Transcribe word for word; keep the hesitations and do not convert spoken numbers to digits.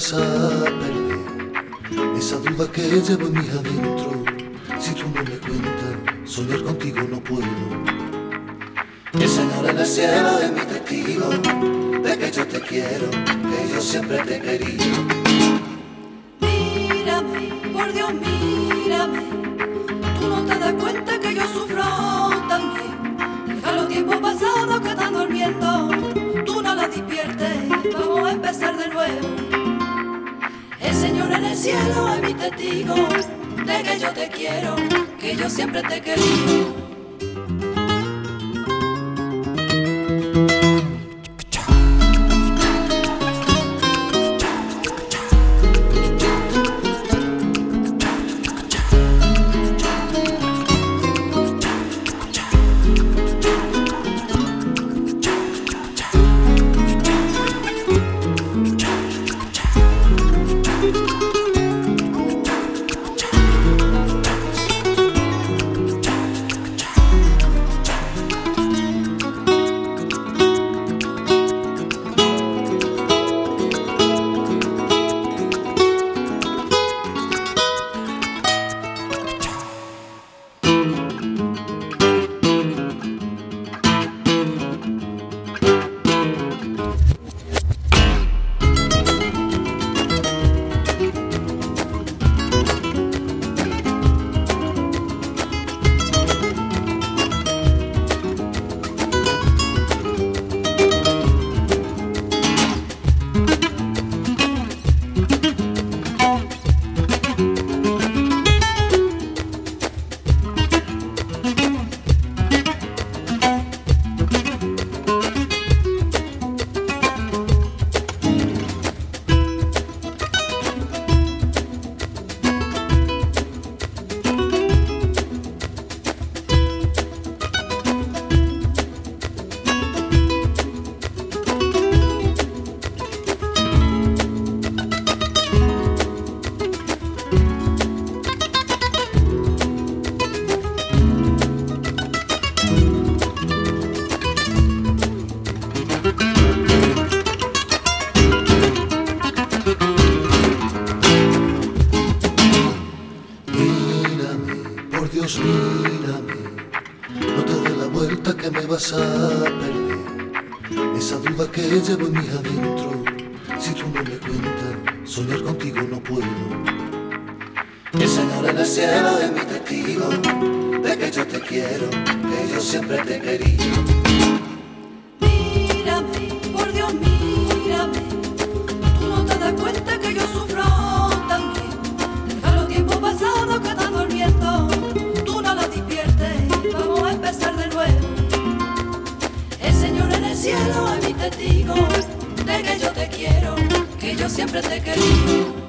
vas a perder, esa duda que llevo en mi adentro. Si tú no me cuentas, soñar contigo no puedo. El Señor en el cielo es mi testigo de que yo te quiero, que yo siempre te he querido. Mírame, por Dios, mírame. Tú no te das cuenta que yo sufro también. Deja los tiempos pasados que están durmiendo. Tú no la despiertes, vamos a empezar de nuevo. El Señor en el cielo es mi testigo de que yo te quiero, que yo siempre te he querido. Por Dios, mírame, no te des la vuelta que me vas a perder. Esa duda que llevo en mi adentro, si tú no me cuentas, soñar contigo no puedo. El Señor en el cielo es mi testigo de que yo te quiero, que yo siempre te he querido. Mírame, por Dios, mírame. Tú no te das cuenta que yo sufro también. Deja los tiempos pasados que están durmiendo. Tú no la despiertes, vamos a empezar de nuevo. El Señor en el cielo es mi testigo de que yo te quiero, que yo siempre te he querido.